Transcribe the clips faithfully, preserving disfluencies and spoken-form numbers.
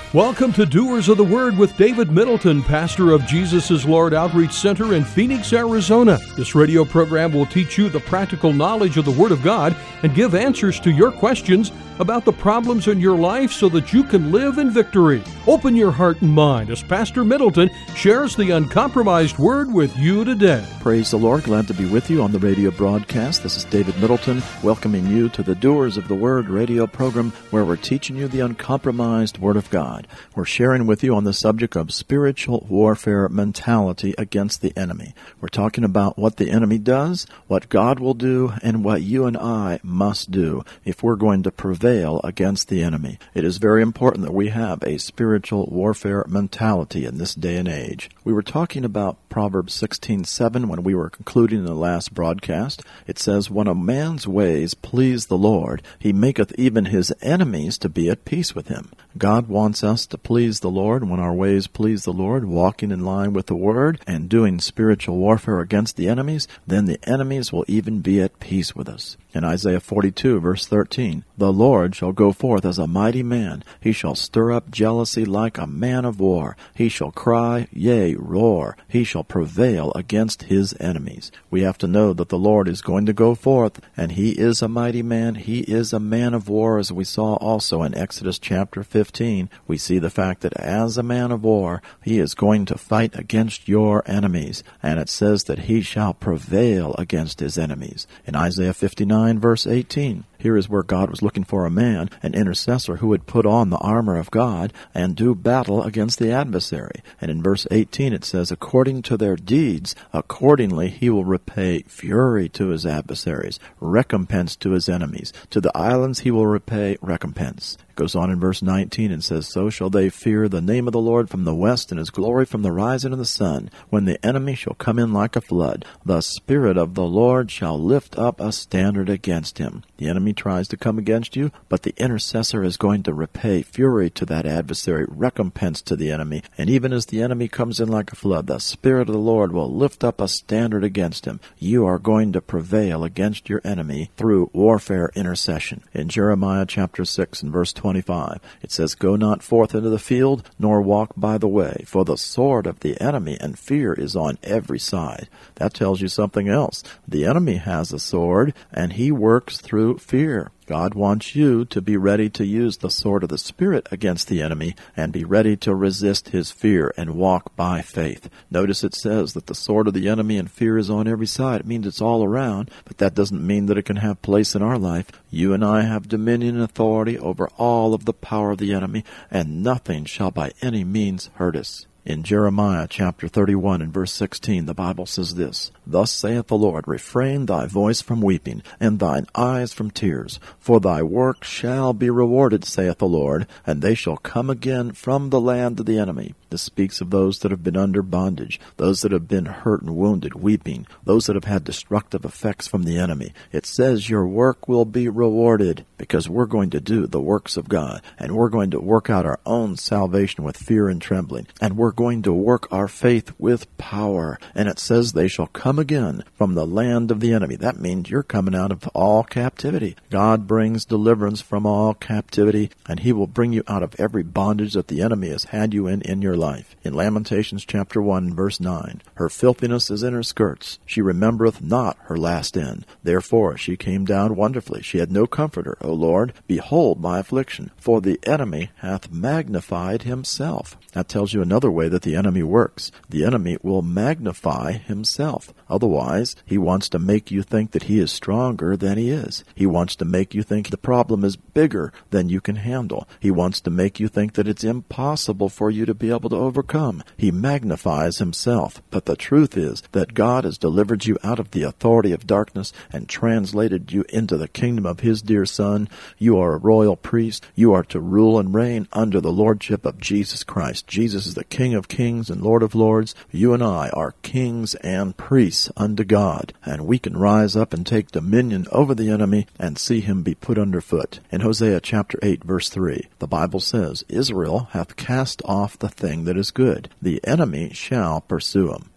Welcome to Doers of the Word with David Middleton, pastor of Jesus is Lord Outreach Center in Phoenix, Arizona. This radio program will teach you the practical knowledge of the Word of God and give answers to your questions about the problems in your life so that you can live in victory. Open your heart and mind as Pastor Middleton shares the uncompromised Word with you today. Praise the Lord. Glad to be with you on the radio broadcast. This is David Middleton welcoming you to the Doers of the Word radio program where we're teaching you the uncompromised Word of God. We're sharing with you on the subject of spiritual warfare mentality against the enemy. We're talking about what the enemy does, what God will do, and what you and I must do if we're going to prevail against the enemy. It is very important that we have a spiritual warfare mentality in this day and age. We were talking about Proverbs sixteen seven when we were concluding the last broadcast. It says, "When a man's ways please the Lord, he maketh even his enemies to be at peace with him." God wants us to please the Lord. When our ways please the Lord, walking in line with the Word and doing spiritual warfare against the enemies, then the enemies will even be at peace with us. In Isaiah forty-two, verse thirteen, "The Lord shall go forth as a mighty man. He shall stir up jealousy like a man of war. He shall cry, yea, roar. He shall prevail against his enemies." We have to know that the Lord is going to go forth, and He is a mighty man. He is a man of war, as we saw also in Exodus chapter fifteen. We see the fact that as a man of war, He is going to fight against your enemies, and it says that He shall prevail against His enemies. In Isaiah fifty-nine, verse eighteen, here is where God was looking for a man, an intercessor, who would put on the armor of God and do battle against the adversary. And in verse eighteen it says, "According to their deeds, accordingly He will repay fury to His adversaries, recompense to His enemies. To the islands He will repay recompense." It goes on in verse nineteen and says, "So shall they fear the name of the Lord from the west, and His glory from the rising of the sun. When the enemy shall come in like a flood, the Spirit of the Lord shall lift up a standard against him." The enemy tries to come against you, but the intercessor is going to repay fury to that adversary, recompense to the enemy. And even as the enemy comes in like a flood, the Spirit of the Lord will lift up a standard against him. You are going to prevail against your enemy through warfare intercession. In Jeremiah chapter six and verse twenty-five, it says, "Go not forth into the field, nor walk by the way, for the sword of the enemy and fear is on every side." That tells you something else. The enemy has a sword, and he works through fear. God wants you to be ready to use the sword of the Spirit against the enemy and be ready to resist his fear and walk by faith. Notice it says that the sword of the enemy and fear is on every side. It means it's all around, but that doesn't mean that it can have place in our life. You and I have dominion and authority over all of the power of the enemy, and nothing shall by any means hurt us. In Jeremiah chapter thirty-one and verse sixteen, the Bible says this, "Thus saith the Lord, refrain thy voice from weeping, and thine eyes from tears. For thy work shall be rewarded, saith the Lord, and they shall come again from the land of the enemy." This speaks of those that have been under bondage, those that have been hurt and wounded, weeping, those that have had destructive effects from the enemy. It says your work will be rewarded, because we're going to do the works of God, and we're going to work out our own salvation with fear and trembling, and we're going to work our faith with power. And it says they shall come again from the land of the enemy. That means you're coming out of all captivity. God brings deliverance from all captivity, and He will bring you out of every bondage that the enemy has had you in in your life. In Lamentations chapter one, verse nine, "Her filthiness is in her skirts. She remembereth not her last end. Therefore she came down wonderfully. She had no comforter. O Lord, behold my affliction, for the enemy hath magnified himself." That tells you another way that the enemy works. The enemy will magnify himself. Otherwise, he wants to make you think that he is stronger than he is. He wants to make you think the problem is bigger than you can handle. He wants to make you think that it's impossible for you to be able to overcome. He magnifies himself. But the truth is that God has delivered you out of the authority of darkness and translated you into the kingdom of His dear Son. You are a royal priest. You are to rule and reign under the lordship of Jesus Christ. Jesus is the King of kings and Lord of lords. You and I are kings and priests unto God, and we can rise up and take dominion over the enemy and see him be put underfoot. In Hosea chapter eight, verse three, the Bible says, "Israel hath cast off the thing that is good. The enemy shall pursue him."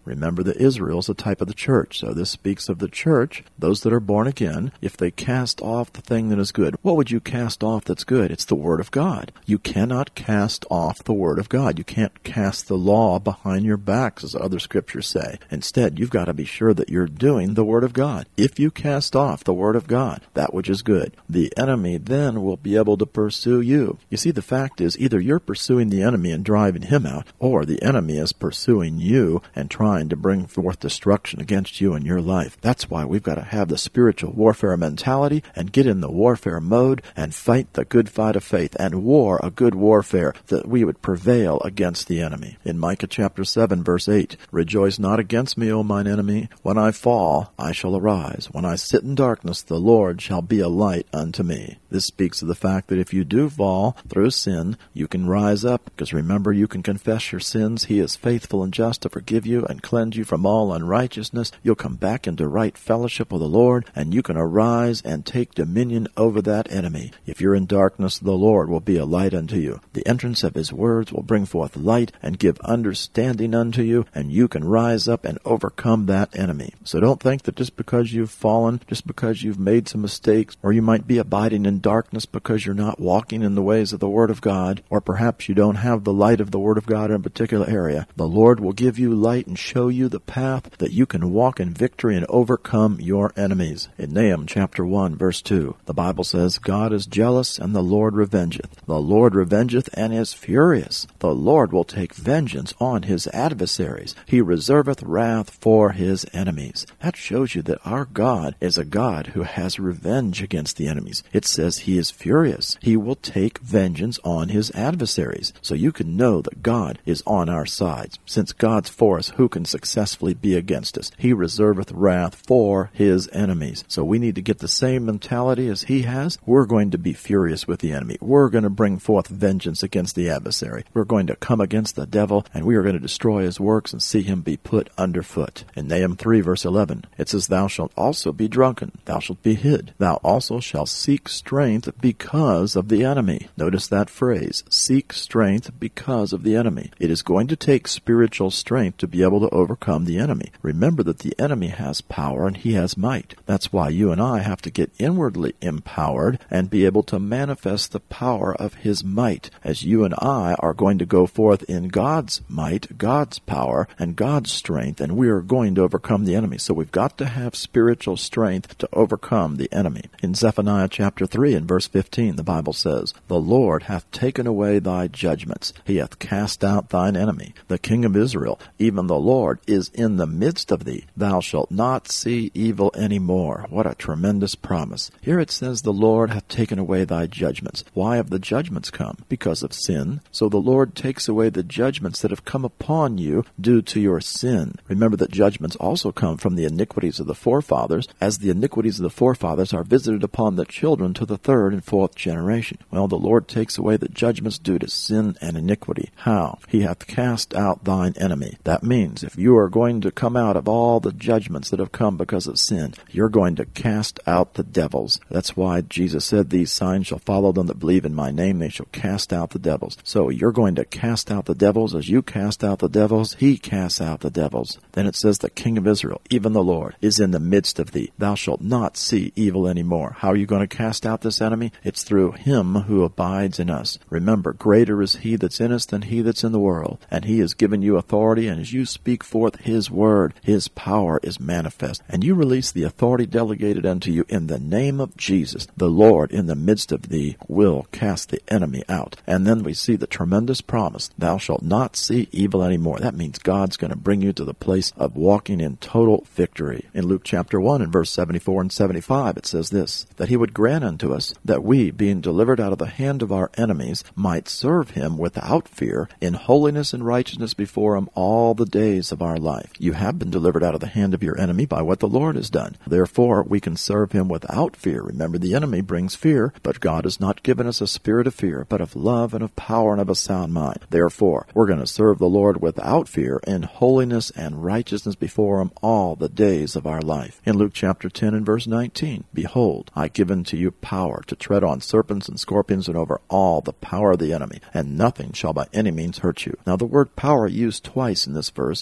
Remember that Israel is a type of the church, so this speaks of the church, those that are born again. If they cast off the thing that is good, what would you cast off that's good? It's the Word of God. You cannot cast off the Word of God. You can't cast the law behind your backs, as other scriptures say. Instead, you've got to be sure that you're doing the Word of God. If you cast off the Word of God, that which is good, the enemy then will be able to pursue you. You see, the fact is, either you're pursuing the enemy and driving him out, or the enemy is pursuing you and trying to bring forth destruction against you in your life. That's why we've got to have the spiritual warfare mentality and get in the warfare mode and fight the good fight of faith and war a good warfare, that we would prevail against the enemy. In Micah chapter seven, verse eight, "Rejoice not against me, O mine enemy. When I fall, I shall arise. When I sit in darkness, the Lord shall be a light unto me." This speaks of the fact that if you do fall through sin, you can rise up, because remember, you can confess your sins. He is faithful and just to forgive you and cleanse you from all unrighteousness. You'll come back into right fellowship with the Lord, and you can arise and take dominion over that enemy. If you're in darkness, the Lord will be a light unto you. The entrance of his words will bring forth light and give understanding unto you, and you can rise up and overcome that enemy. So don't think that just because you've fallen, just because you've made some mistakes, or you might be abiding in darkness because you're not walking in the ways of the Word of God, or perhaps you don't have the light of the Word of God in a particular area, the Lord will give you light and show you the path that you can walk in victory and overcome your enemies. In Nahum chapter one, verse two, the Bible says, "God is jealous, and the Lord revengeth. The Lord revengeth, and is furious. The Lord will take vengeance on his adversaries. He reserveth wrath for his enemies." That shows you that our God is a God who has revenge against the enemies. It says he is furious. He will take vengeance on his adversaries. So you can know that God is on our sides. Since God's for us, who can successfully be against us? He reserveth wrath for his enemies. So we need to get the same mentality as he has. We're going to be furious with the enemy. We're going to bring forth vengeance against the adversary. We're going to come against the devil, and we are going to destroy his works and see him be put underfoot. In Nahum three, verse eleven, it says, "Thou shalt also be drunken. Thou shalt be hid. Thou also shalt seek strength because of the enemy." Notice that phrase, seek strength because of the enemy. It is going to take spiritual strength to be able to overcome the enemy. Remember that the enemy has power and he has might. That's why you and I have to get inwardly empowered and be able to manifest the power of his might, as you and I are going to go forth in God's might, God's power, and God's strength, and we are going to overcome the enemy. So we've got to have spiritual strength to overcome the enemy. In Zephaniah chapter three and verse fifteen, the Bible says, "The Lord hath taken away thy judgments. He hath cast out thine enemy, the King of Israel. Even the Lord is in the midst of thee. Thou shalt not see evil any more." What a tremendous promise. Here it says, "The Lord hath taken away thy judgments." Why have the judgments come? Because of sin. So the Lord takes away the judgments that have come upon you due to your sin. Remember that judgments also come from the iniquities of the forefathers, as the iniquities of the forefathers are visited upon the children to the third and fourth generation. Well, the Lord takes away the judgments due to sin and iniquity. How? "He hath cast out thine enemy." That means if you are going to come out of all the judgments that have come because of sin, you're going to cast out the devils. That's why Jesus said, "These signs shall follow them that believe in my name. They shall cast out the devils." So you're going to cast out the devils. As you cast out the devils, he casts out the devils. Then it says, "The King of Israel, even the Lord, is in the midst of thee. Thou shalt not see evil any more." How are you going to cast out this enemy? It's through him who abides in us. Remember, greater is he that's in us than he that's in the world. And he has given you authority, and as you speak forth his word, his power is manifest. And you release the authority delegated unto you in the name of Jesus. The Lord in the midst of thee will cast the enemy out. And then we see the tremendous promise, "Thou shalt not see evil any more." That means God's going to bring you to the place of walking in total victory. In Luke chapter one and verse seventy-four and seventy-five, it says this, "That he would grant unto us that we, being delivered out of the hand of our enemies, might serve him without fear, in holiness and righteousness before him all the days of our life." You have been delivered out of the hand of your enemy by what the Lord has done. Therefore, we can serve him without fear. Remember, the enemy brings fear, but God has not given us a spirit of fear, but of love and of power and of a sound mind. Therefore, we're going to serve the Lord without fear, in holiness and righteousness before him all the days of our life. In Luke chapter ten and verse nineteen, "Behold, I give unto you power to tread on serpents and scorpions and over all the power of the enemy, and nothing shall by any means hurt you." Now, the word power used twice in this verse is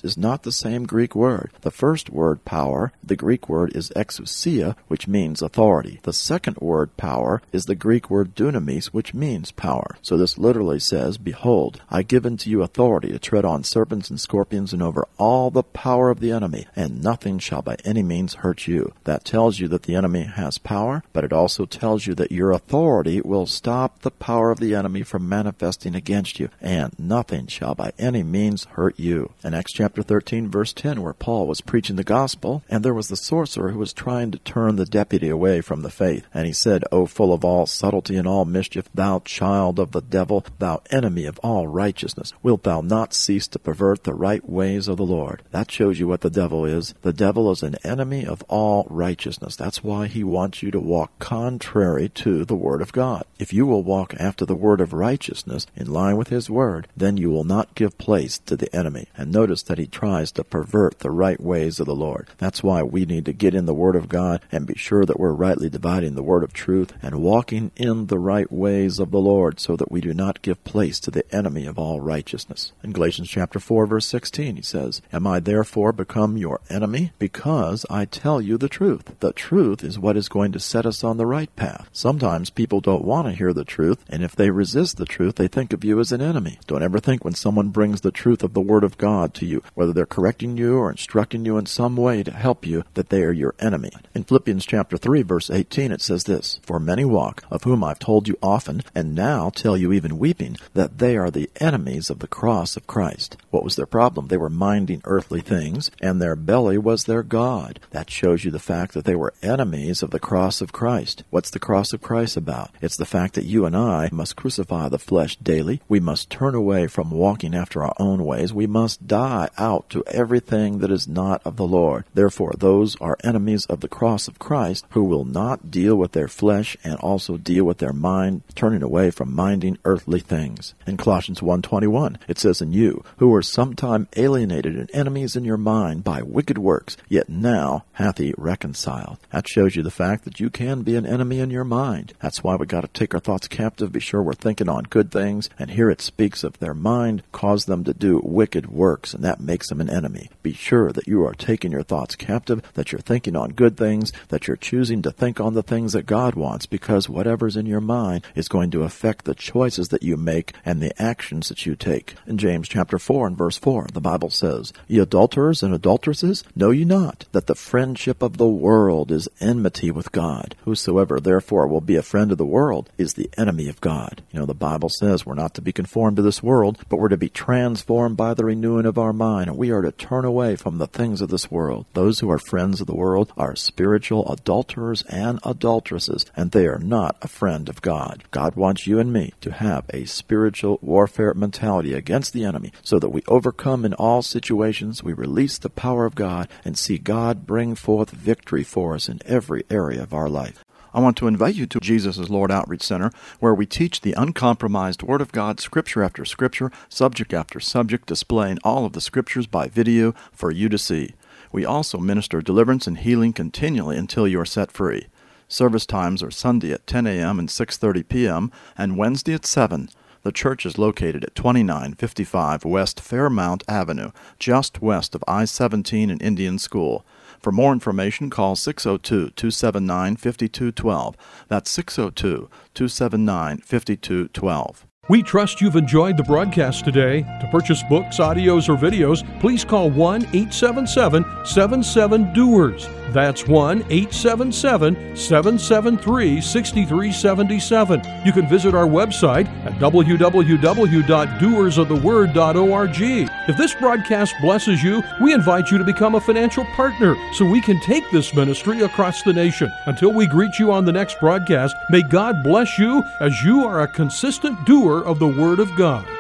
is not the same Greek word. The first word, power, the Greek word is exousia, which means authority. The second word, power, is the Greek word dunamis, which means power. So this literally says, behold, I give unto you authority to tread on serpents and scorpions and over all the power of the enemy, and nothing shall by any means hurt you. That tells you that the enemy has power, but it also tells you that your authority will stop the power of the enemy from manifesting against you, and nothing shall by any means hurt you. In Acts chapter thirteen, verse ten, where Paul was preaching the gospel, and there was the sorcerer who was trying to turn the deputy away from the faith, and he said, O full of all subtlety and all mischief, thou child of the devil, thou enemy of all righteousness, wilt thou not cease to pervert the right ways of the Lord? That shows you what the devil is. The devil is an enemy of all righteousness. That's why he wants you to walk contrary to the Word of God. If you will walk after the word of righteousness, in line with his word, then you will not give place to the enemy. And notice that he tries to pervert the right ways of the Lord. That's why we need to get in the Word of God and be sure that we're rightly dividing the word of truth and walking in the right ways of the Lord, so that we do not give place to the enemy of all righteousness. In Galatians chapter four, verse sixteen, he says, Am I therefore become your enemy? Because I tell you the truth. The truth is what is going to set us on the right path. Sometimes people don't want to hear the truth, and if they resist the truth, they think of you as an enemy. Don't ever think when someone brings the truth of the Word of God to you, whether they're correcting you or instructing you in some way to help you, that they are your enemy. In Philippians chapter three, verse eighteen, it says this, For many walk, of whom I've told you often, and now tell you even weeping, that they are the enemies of the cross of Christ. What was their problem? They were minding earthly things, and their belly was their God. That shows you the fact that they were enemies of the cross of Christ. What's the cross of Christ about? It's the fact that you and I must crucify the flesh daily. We must turn away from walking after our own ways. We must die out to everything that is not of the Lord. Therefore, those are enemies of the cross of Christ who will not deal with their flesh and also deal with their mind, turning away from minding earthly things. In Colossians one twenty-one, it says, And you, who were sometime alienated and enemies in your mind by wicked works, yet now hath he reconciled. That shows you the fact that you can be an enemy in your mind. That's why we got to take our thoughts captive, be sure we're thinking on good things, and here it speaks of their mind cause them to do wicked works, and that makes them an enemy. Be sure that you are taking your thoughts captive, that you're thinking on good things, that you're choosing to think on the things that God wants, because whatever's in your mind is going to affect the choices that you make and the actions that you take. In James chapter four and verse four, the Bible says, Ye adulterers and adulteresses, know ye not that the friendship of the world is enmity with God? Whosoever therefore will be a friend of the world is the enemy of God. You know, the Bible says we're not to be conformed to this world, but we're to be transformed by the renewing of our mind, and we are to turn away from the things of this world. Those who are friends of the world are spiritual adulterers and adulteresses, and they are not a friend of God. God wants you and me to have a spiritual warfare mentality against the enemy, so that we overcome in all situations, we release the power of God, and see God bring forth victory for us in every area of our life. I want to invite you to Jesus is Lord Outreach Center, where we teach the uncompromised Word of God, Scripture after Scripture, subject after subject, displaying all of the Scriptures by video for you to see. We also minister deliverance and healing continually until you are set free. Service times are Sunday at ten a.m. and six thirty p.m., and Wednesday at seven. The church is located at twenty-nine fifty-five West Fairmount Avenue, just west of I seventeen and Indian School. For more information, call six oh two, two seven nine, five two one two. That's six oh two, two seven nine, five two one two. We trust you've enjoyed the broadcast today. To purchase books, audios, or videos, please call one eight seven seven, seven seven, D O E R S. That's one eight seven seven, seven seven three, six three seven seven. You can visit our website at w w w dot doers of the word dot org. If this broadcast blesses you, we invite you to become a financial partner so we can take this ministry across the nation. Until we greet you on the next broadcast, may God bless you as you are a consistent doer of the Word of God.